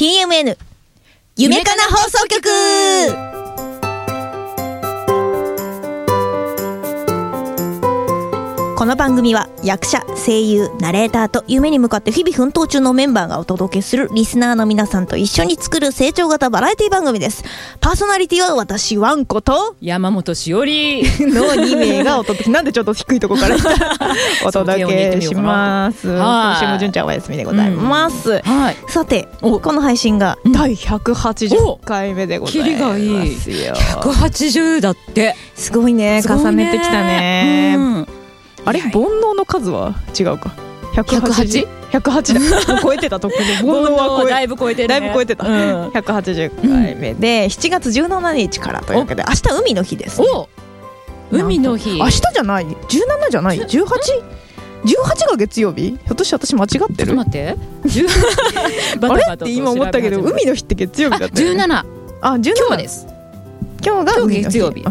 TMN 夢かな放送局。この番組は役者、声優、ナレーターと夢に向かって日々奮闘中のメンバーがお届けするリスナーの皆さんと一緒に作る成長型バラエティ番組です。パーソナリティは私ワンコと山本しおりの2名がお届けなんでちょっと低いとこからお届けします。今週も純ちゃんお休みでございます、はい、さてこの配信が第180回目でございますよ。キリがいい。 180だって。 すごいね、重ねてきたね、あれ、煩悩の数は違うか。108 108だ。超えてた。特に煩悩はだいぶ超えてるね。 だいぶ超えてた、180回目で、7月17日からというわけで、明日海の日です、ね、 海の日。 明日じゃない、17じゃない、18が月曜日。ひょっとして私間違ってる。 待ってあれって今思ったけど、海の日って月曜日だったよね。17。 今日です。 今日が海の日。なんで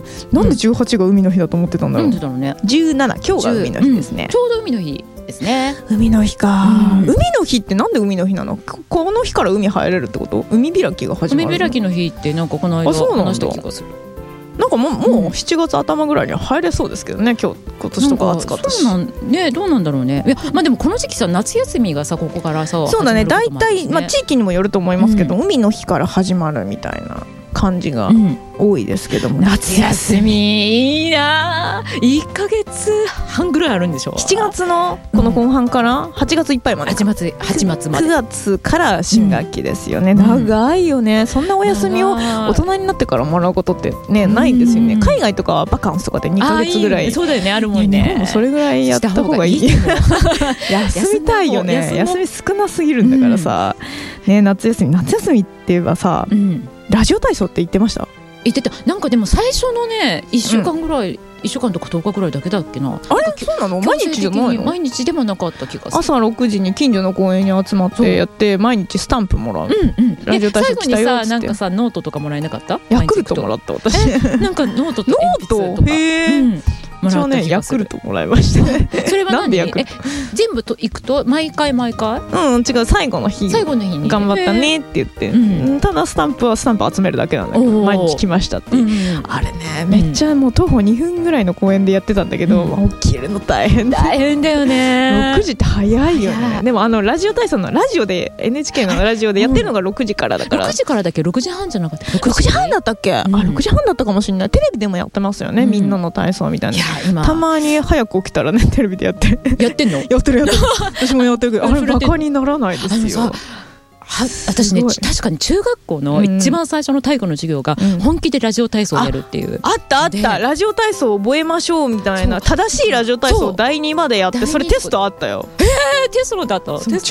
18が海の日だと思ってたんだろう。 なんでだろうね。 17、今日が海の日ですね、 ちょうど海の日ですね。 海の日か、海の日ってなんで海の日なの。この日から海入れるってこと。海開きが始まる。 海開きの日ってなんかこの間話した気がする。 なんかもう7月頭ぐらいには入れそうですけどね。今年とか暑かったし。 そうなんね、どうなんだろうね。いや、まあでもこの時期さ、夏休みがさ、ここからさ。 そうだね、大体、まあ地域にもよると思いますけど、海の日から始まるみたいな感じが多いですけども、 夏休みいいな。1ヶ月半ぐらいあるんでしょ。 7月のこの後半から8月いっぱいまで、 8月まで 9月から新学期ですよね、長いよね。そんなお休みを大人になってからもらうことってね、ないんですよね。海外とかはバカンスとかで2ヶ月ぐらい。 そうだよね、あるもんね。 もうそれぐらいやった方がいい。休みたいよね。休み少なすぎるんだからさ、ね、夏休みって言えばさ、ラジオ体操って言ってました？ 言ってた。なんかでも最初のね1週間ぐらい、1週間とか10日ぐらいだけだっけな。 あれ、そうなの？毎日じゃないの？ 毎日でもなかった気がする。 朝6時に近所の公園に集まってやって、毎日スタンプもらう。ラジオ体操来たよっつって。最後にさ、なんかさ、ノートとかもらえなかった？ ヤクルトもらった私。 なんかノートと鉛筆とか。 一応ね、ヤクルトもらいましたね。 それはなんで全部と行くと毎回違う、最後の日に頑張ったねって言って、ただスタンプはスタンプ集めるだけなんだけど、毎日来ましたって。あれね、めっちゃもう徒歩2分ぐらいの公園でやってたんだけど、起きるの大変だよね。 6時って早いよね。でもラジオ体操のラジオで NHK のラジオでやってるのが6時からだから。 6時からだっけ。6時半じゃなかった。 6時半だったっけ。6時半だったかもしれない。テレビでもやってますよね、みんなの体操みたいな。たまに早く起きたらね、テレビでやってんの。やってる私もやってるけど、あれバカにならないですよ。 私ね、確かに中学校の一番最初の体育の授業が本気でラジオ体操をやるっていう、 あったラジオ体操を覚えましょうみたいな、正しいラジオ体操を第2までやって、それテストあったよ。 テストだった。 第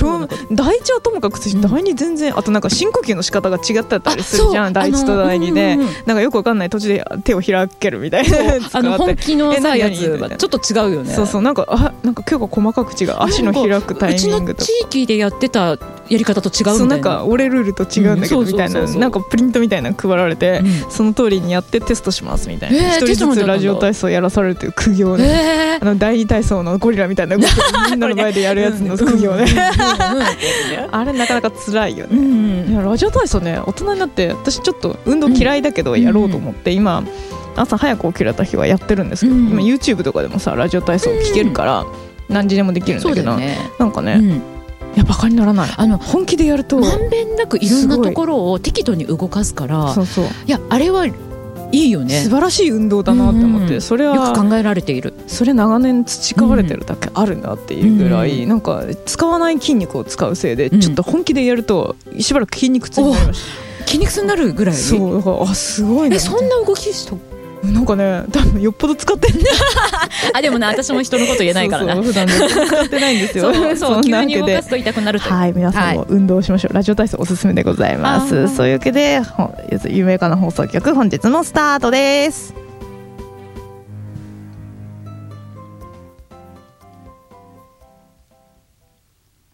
1はともかく第2全然、あとなんか深呼吸の仕方が違ってたりするじゃん、第1と第2で。なんかよくわかんない途中で手を開けるみたいな。 本気のさやつはちょっと違うよね。 そう、なんか今日が細かく違う。足の開くタイミングとか。 うちの地域でやってたやり方と違うみたいな。 なんか俺ルールと違うんだけどみたいな、なんかプリントみたいなの配られて、その通りにやってテストしますみたいな。一人ずつラジオ体操やらされるという苦行ね。第2体操のゴリラみたいな動きをみんなの前でやるやつの苦行ね。あれなかなか辛いよね。ラジオ体操ね、大人になって私ちょっと運動嫌いだけどやろうと思って、今朝早く起きれた日はやってるんですけど、今 YouTube とかでもさラジオ体操聞けるから何時でもできるんだけど、なんかね、いやバカにならない。本気でやるとまんべんなくいろんなところを適度に動かすから、いやあれはいいよね。 素晴らしい運動だなって思って、それはよく考えられている。 それ長年培われてるだけあるなっていうぐらい、なんか使わない筋肉を使うせいで、ちょっと本気でやるとしばらく筋肉痛になりました。 筋肉痛になるぐらい。 そうだから、すごいね。 そんな動きしたなんかね、多分よっぽど使ってんね。 でもね、私も人のこと言えないからな。 普段使ってないんですよ。 そう急に動かすと痛くなると。 はい、皆さんも運動しましょう。ラジオ体操おすすめでございます。そういうわけで夢かな放送局、本日のスタートです。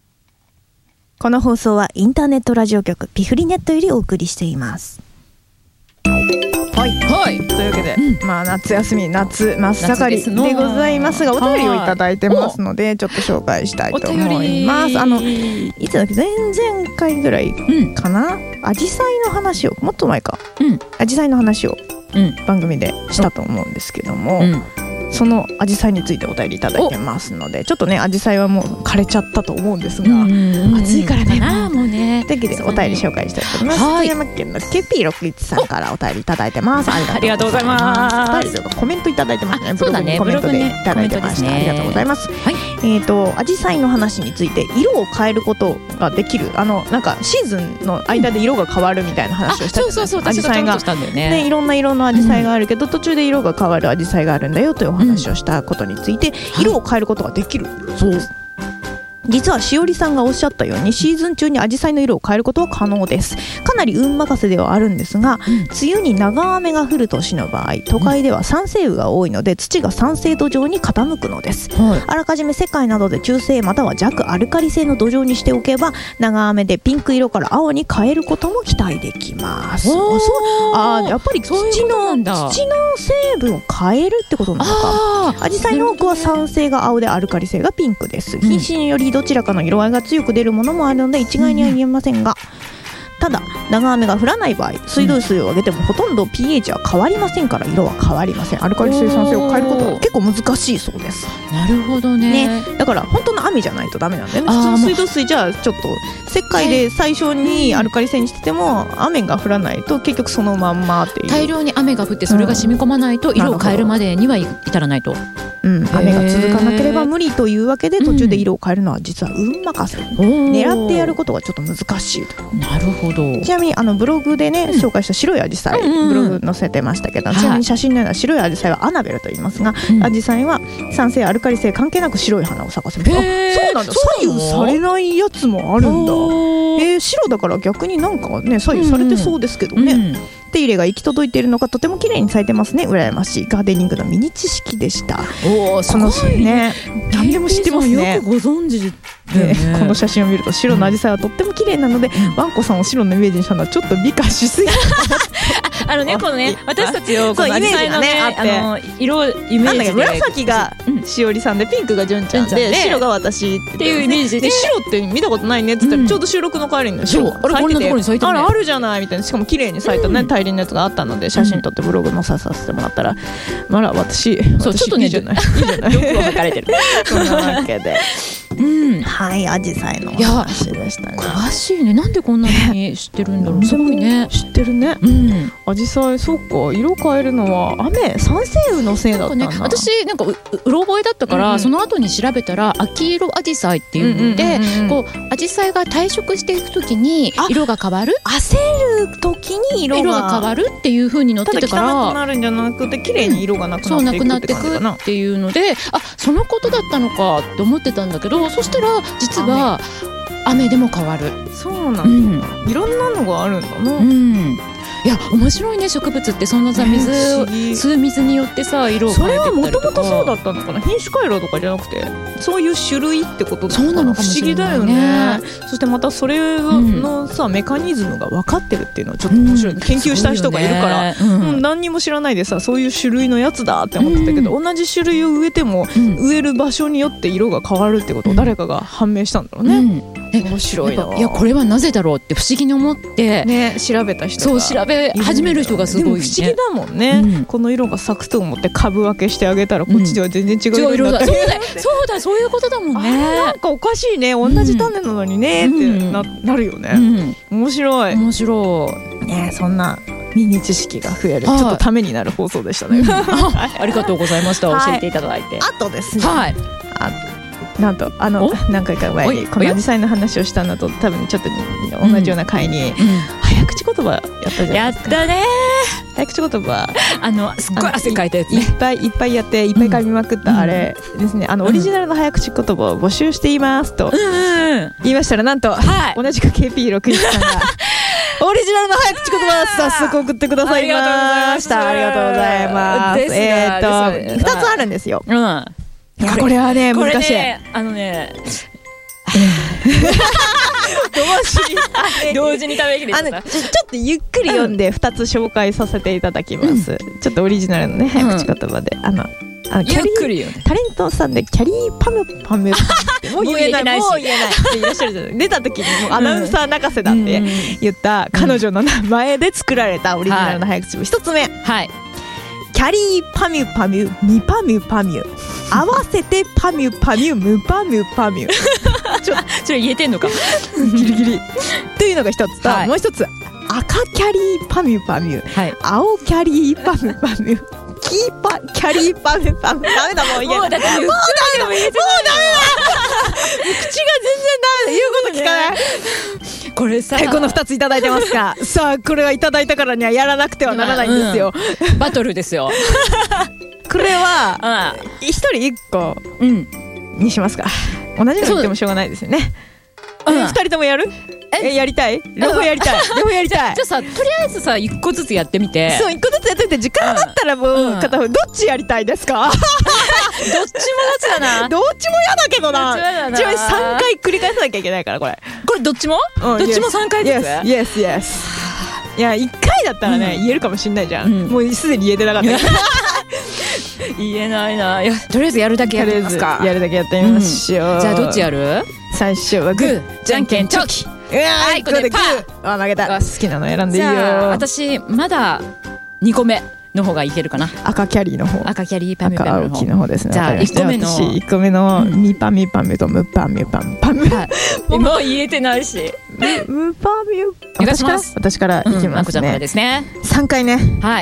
この放送はインターネットラジオ局ピフリネットよりお送りしています。 はい、というわけで、夏休み夏真っ盛りでございますが、お便りをいただいてますのでちょっと紹介したいと思います。いつだっけ、前々回ぐらいかな、アジサイの話を、もっと前か、アジサイの話を番組でしたと思うんですけども、そのアジサイについてお便りいただいてますので、ちょっとねアジサイはもう枯れちゃったと思うんですが、暑いからねもうね、というわけでお便り紹介したいと思います。富山県の KP61 さんからお便りいただいてます。ありがとうございます。お便りとかコメントいただいてますね。ブログにコメントでいただいてました。ありがとうございます。アジサイの話について、色を変えることができる、なんかシーズンの間で色が変わるみたいな話をしたじゃないですか。アジサイがね、いろんな色のアジサイがあるけど、途中で色が変わるアジサイがあるんだよというお話をしたことについて、色を変えることができるそうです。実はしおりさんがおっしゃったように、シーズン中にアジサイの色を変えることは可能です。かなり運任せではあるんですが、梅雨に長雨が降る年の場合、都会では酸性雨が多いので土が酸性土壌に傾くのです、あらかじめ世界などで中性または弱アルカリ性の土壌にしておけば、長雨でピンク色から青に変えることも期待できます。やっぱり土の成分を変えるってことなのか。アジサイの多くは酸性が青でアルカリ性がピンクです。品種によりどちらかの色合いが強く出るものもあるので一概には言えませんが、ただ長雨が降らない場合、水道水をあげてもほとんど pH は変わりませんから、色は変わりません。アルカリ性酸性を変えることは結構難しいそうです。 なるほど ね。 だから本当の雨じゃないとダメなんだよね。普通の水道水じゃちょっと石灰で最初にアルカリ性にしてても、雨が降らないと結局そのまんまっていう、 大量に雨が降ってそれが染み込まないと色を変えるまでには至らないと。 雨が続かなければ無理というわけで、途中で色を変えるのは実は運任せ、狙ってやることがちょっと難しいと。 なるほど。 ちなみにブログでね、紹介した白いアジサイ、ブログ載せてましたけど、ちなみに写真のような白いアジサイはアナベルと言いますが、アジサイは酸性アルカリ性関係なく白い花を咲かせます。そうなんだ、左右されないやつもあるんだ。白だから逆になんかね左右されてそうですけどね、手入れが行き届いているのか、とても綺麗に咲いてますね。羨ましいガーデニングのミニ知識でした。 すごいね。 何でも知ってますね。 よくご存知で、この写真を見ると白のアジサイはとっても綺麗なので、ワンコさんを白のイメージにしたのはちょっと美化しすぎたこのね、私たちをこのアジサイのね、色イメージで、 紫がしおりさんでピンクがじゅんちゃんで白が私っていうイメージで、白って見たことないねって言ったら、ちょうど収録の帰りに白が咲いてて、あるじゃないみたいな、しかも綺麗に咲いたね大輪のやつがあったので、写真撮ってブログ載させてもらったら、私ちょっとねいいじゃないよく分かれてるそんなわけではい、アジサイの話でしたね。 詳しいね。なんでこんなに知ってるんだろう。すごいね。 知ってるね。アジサイ、そうか、色変えるのは酸性雨のせいだったんだ。 私なんかうろ覚えだったから、その後に調べたら秋色アジサイっていうので、こうアジサイが退色していくときに色が変わる。 焦るときに色が変わるっていう風に載ってたから、 汚くなるんじゃなくて綺麗に色がなくなっていくっていうので、そのことだったのかって思ってたんだけど、そしたら実は雨でも変わる。 そうなんだ、いろんなのがあるんだな。 いや面白いね。植物ってそんなさ、吸う水によってさ色を変えてったりとか。それはもともとそうだったのかな。 品種改良とかじゃなくてそういう種類ってことなのかな。そうなのかもしれないね。不思議だよね。そしてまたそれのさ、メカニズムが分かってるっていうのはちょっと面白い、研究した人がいるから、何にも知らないでさ、そういう種類のやつだって思ってたけど、同じ種類を植えても、植える場所によって色が変わるってことを誰かが判明したんだろうね。面白いな。 いやこれはなぜだろうって不思議に思ってね、調べた人が調べ始める人がすごいね。 不思議だもんね、この色が咲くと思って株分けしてあげたら、こっちでは全然違う色だった。 そういうことだもんね。 なんかおかしいね、同じ種なのにねってなるよね。面白い面白いね。そんなミニ知識が増える、ちょっとためになる放送でしたね。 ありがとうございました。教えていただいて。 あとですね、なんと何回か前にこのアジサイの話をしたのと多分ちょっと同じような回に早口言葉やったじゃないですか。 やったね。 早口言葉すっごい汗かいたやつね。 いっぱいやっていっぱい噛みまくったあれですね。オリジナルの早口言葉を募集していますと言いましたら、なんと同じく KP61 さんがオリジナルの早口言葉早速送ってくださいました。ありがとうございます。2つあるんですよ。いやこれはね難しい。 同時に食べきれちゃった。 ちょっとゆっくり読んで2つ紹介させていただきます。ちょっとオリジナルのね早口言葉でゆっくりよね。 タレントさんでキャリーパムパムもう言えないっていらっしゃるじゃない。出た時にもうアナウンサー泣かせだって言った彼女の名前で作られたオリジナルの早口。1つ目、キャリーパミュパミュミパミュパミュ合わせてパミュパミュムパミュパミュちょ言えてんのかギリギリというのが1つと、もう1つ赤キャリーパミュパミュ、青キャリーパミュパミュキャリーパミュパミュ。ダメだ、もう言えない。もうダメだ、口が全然ダメだ、言うこと聞かない。 これさ、 この2ついただいてますか。さあこれはいただいたからにはやらなくてはならないんですよ。 バトルですよ。 これは1人1個にしますか。同じの言ってもしょうがないですよね。2人ともやる？やりたい？両方やりたい。両方やりたい。 じゃあさ、とりあえずさ1個ずつやってみて。 そう、1個ずつやってみて、時間あったらもう片方どっちやりたいですか？ どっちもどっちだな。 どっちも嫌だけどな。ちなみに3回繰り返さなきゃいけないから、これどっちもどっちも3回ずつ。 Yes。いや、1回だったらね言えるかもしんないじゃん。もうすでに言えてなかった。 言えないな。とりあえずやるだけやってみますか。 やるだけやってみましょう。 じゃあどっちやる？ 最初はグーじゃんけんチョキ。はい、これでグー。負けた。好きなの選んでいいよ。 私まだ2個目の方がいけるかな。 赤キャリーの方。 赤キャリーパミュパミュの方。 青木の方ですね。 じゃあ1個目の 1個目のミパミュパミュとムパミュパムパム。 もう言えてないし。 ムパミュ。 お願いします。 私からいきますね。 あこちゃんからですね。 3回ね。 はい。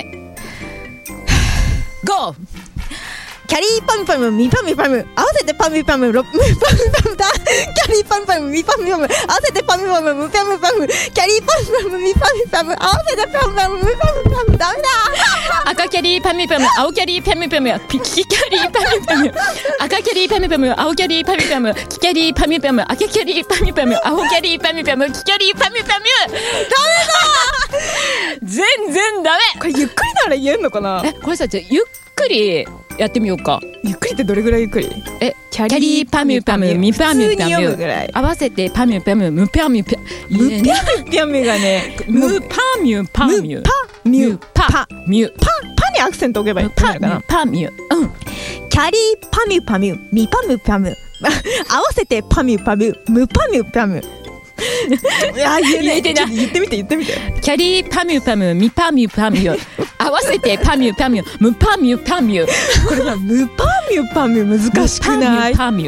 ゴー。 キャリーパムパムミパミパム合わせてパミパムムパミパムだ。キャリーパムパムミパミパム合わせてパミパムムパミパムキャリーパムパムミパミパム合わせてパムパムムパミパム。ダメだ。 赤キャリーパミパム青キャリーパミパムキキャリーパミパム赤キャリーパミパム青キャリーパミパムキキャリーパミパム赤キャリーパミパム青キャリーパミパムキキャリーパミパム。ダメだ。全然ダメ。 これゆっくりなら言えんのかな。 これさ、じゃゆっくりやってみようか。 ゆっくりってどれぐらいゆっくり？ キャリーパミュパミュミパミュパミュ合わせてパミュパミュムパミュパミュパミュがねムパミュパミュパミュパにアクセント置けばいいかな。 パミュキャリーパミュパミュミパミュパミュ合わせてパミュパミュムパミュパミュ。言えてない。言ってみて。キャリーパミュパムミパミュパミュ合わせてパミュパミュムパミュパミュ。 これさ、ムパミュパミュ難しくない？ パミュ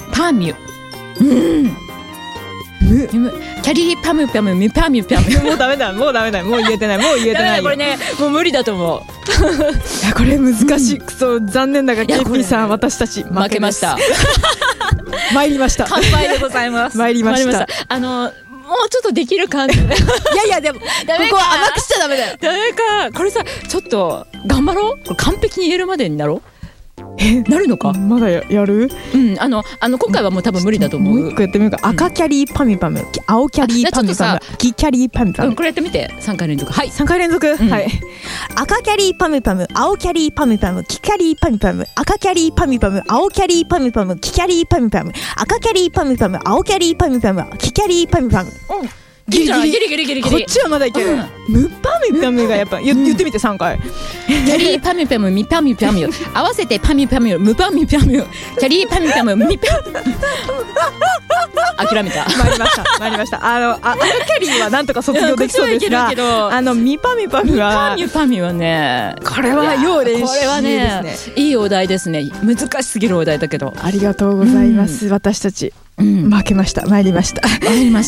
キャリーパミュパムミパミュパミュ。 もうダメだ。もう言えてない。 これね、もう無理だと思う。 いや、これ難しい。くそ残念だが KP さん、私たち負けました。参りました。 乾杯でございます。 参りました。 もうちょっとできる感じで。 いやでもここは甘くしちゃダメだよ。 ダメか。これさ、ちょっと頑張ろう。これ完璧に言えるまでになろう。なるのか。 まだやる？ 今回はもう多分無理だと思う。 もう一個やってみようか。赤キャリーパミパム青キャリーパミパム黄キャリーパミパム。 これやってみて。3回連続。はい。 3回連続。はい。赤キャリーパミパム青キャリーパミパム黄キャリーパミパム赤キャリーパミパム青キャリーパミパム黄キャリーパミパム赤キャリーパミパム青キャリーパミパム黄キャリーパミパム。 ギリ。 こっちはまだいける。ムパミパムがやっぱ言ってみて3回。 キャリーパミパムミパミパミ合わせてパミパミムパミパミキャリーパミパムミパ。諦めた。 参りました。赤キャリーはなんとか卒業できそうですが、ミパミパムはね、 これは要練習ですね。 これはね、いいお題ですね。難しすぎるお題だけど。 ありがとうございます。私たち負けました。参りました。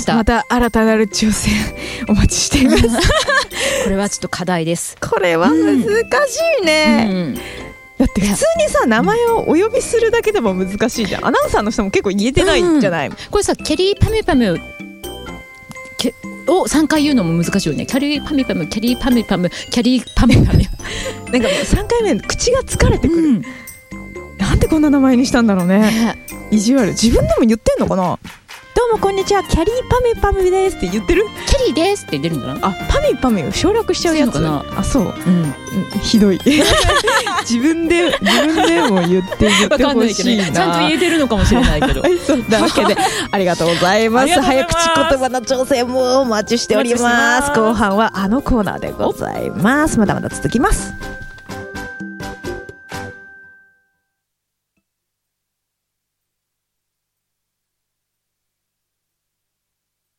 また新たなる挑戦お待ちしています。 これはちょっと課題です。 これは難しいね。だって普通にさ、名前をお呼びするだけでも難しいじゃん。アナウンサーの人も結構言えてないんじゃない？ これさ、キャリーパミュパミュを3回言うのも難しいよね。キャリーパミュパムキャリーパミュパムキャリーパミュパミュ。 なんかもう3回目口が疲れてくる。なんでこんな名前にしたんだろうね。意地悪。自分でも言ってんのかな。 うもこんにちは、キャリーパミュパミュですって言ってる？ キャリーですって出るんだな。 あ、パミュパミュ省略しちゃうやつかな。 あ、そう、ひどい自分でも言ってほしいな。 ちゃんと言えてるのかもしれないけどそうだわけでありがとうございます。早口言葉の挑戦もお待ちしております。後半はあのコーナーでございます。まだまだ続きます。